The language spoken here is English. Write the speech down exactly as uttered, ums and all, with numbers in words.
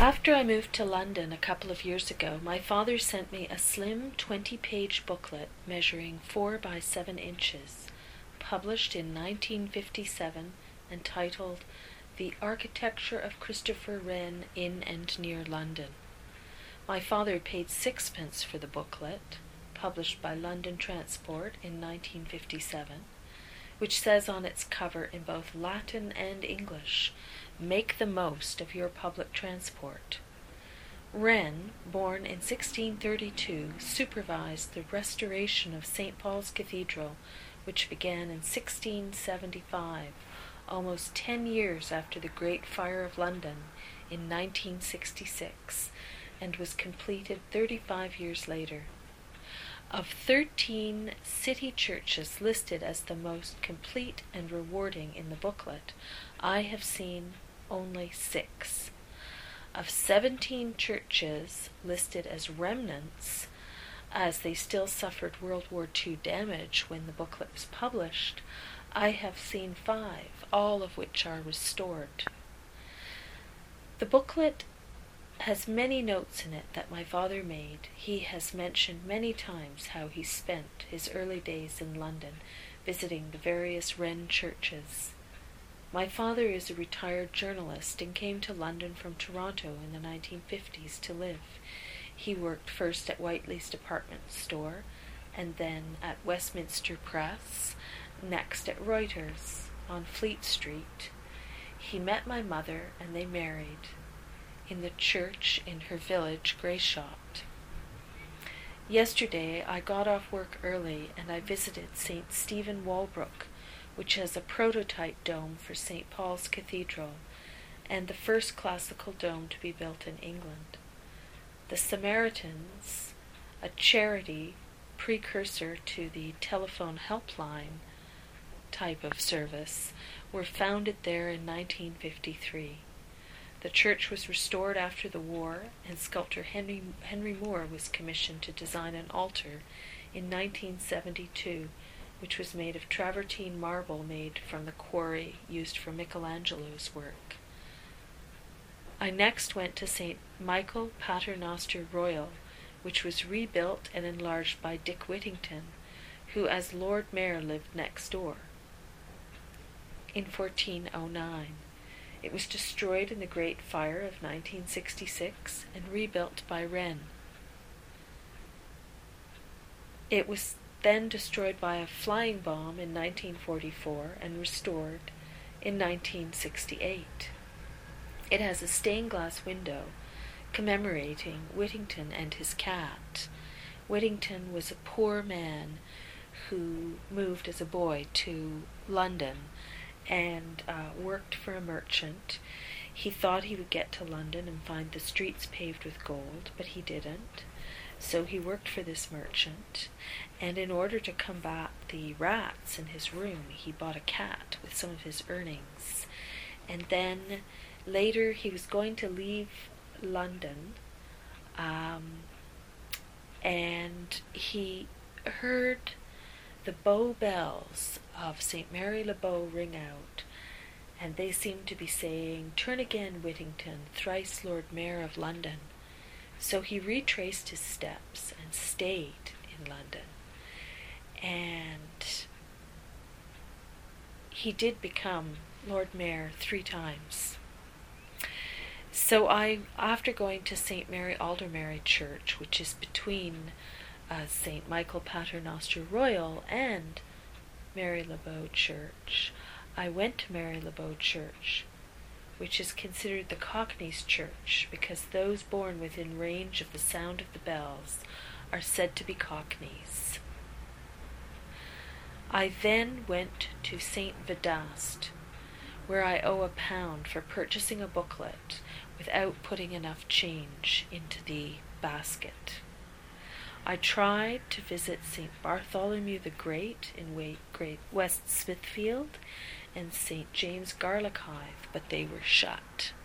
After I moved to London a couple of years ago, my father sent me a slim twenty-page booklet measuring four by seven inches, published in nineteen fifty-seven, entitled The Architecture of Christopher Wren in and Near London. My father paid sixpence for the booklet, published by London Transport in nineteen fifty-seven, which says on its cover in both Latin and English, "Make the most of your public transport." Wren, born in sixteen thirty-two, supervised the restoration of Saint Paul's Cathedral, which began in sixteen seventy-five, almost ten years after the Great Fire of London in nineteen sixty-six, and was completed thirty-five years later. Of thirteen city churches listed as the most complete and rewarding in the booklet, I have seen only six. Of seventeen churches listed as remnants, as they still suffered World War Two damage when the booklet was published, I have seen five, all of which are restored. The booklet has many notes in it that my father made. He has mentioned many times how he spent his early days in London visiting the various Wren churches. My father is a retired journalist and came to London from Toronto in the nineteen fifties to live. He worked first at Whiteley's department store, and then at Westminster Press, next at Reuters on Fleet Street. He met my mother and they married in the church in her village, Greyshot. Yesterday I got off work early and I visited Saint Stephen Walbrook, which has a prototype dome for Saint Paul's Cathedral and the first classical dome to be built in England. The Samaritans, a charity precursor to the telephone helpline type of service, were founded there in nineteen fifty-three. The church was restored after the war, and sculptor Henry, Henry Moore was commissioned to design an altar in nineteen seventy-two, which was made of travertine marble made from the quarry used for Michelangelo's work. I next went to Saint Michael Paternoster Royal, which was rebuilt and enlarged by Dick Whittington, who as Lord Mayor lived next door, in fourteen oh nine. It was destroyed in the Great Fire of nineteen sixty-six and rebuilt by Wren. It was then destroyed by a flying bomb in nineteen forty-four and restored in nineteen sixty-eight. It has a stained glass window commemorating Whittington and his cat. Whittington was a poor man who moved as a boy to London and uh, worked for a merchant. He thought he would get to London and find the streets paved with gold, but he didn't. So he worked for this merchant, and in order to combat the rats in his room, he bought a cat with some of his earnings. And then later he was going to leave London, um, and he heard the Bow bells of Saint Mary le Bow ring out, and they seemed to be saying, "Turn again, Whittington, thrice Lord Mayor of London." So he retraced his steps and stayed in London. And he did become Lord Mayor three times. So I, after going to Saint Mary Aldermary Church, which is between uh, Saint Michael Paternoster Royal and Mary le Bow Church, I went to Mary le Bow Church, which is considered the Cockneys' church because those born within range of the sound of the bells are said to be Cockneys. I then went to Saint Vedast, where I owe a pound for purchasing a booklet without putting enough change into the basket. I tried to visit Saint Bartholomew the Great in West Smithfield and Saint James Garlick Hythe, but they were shut.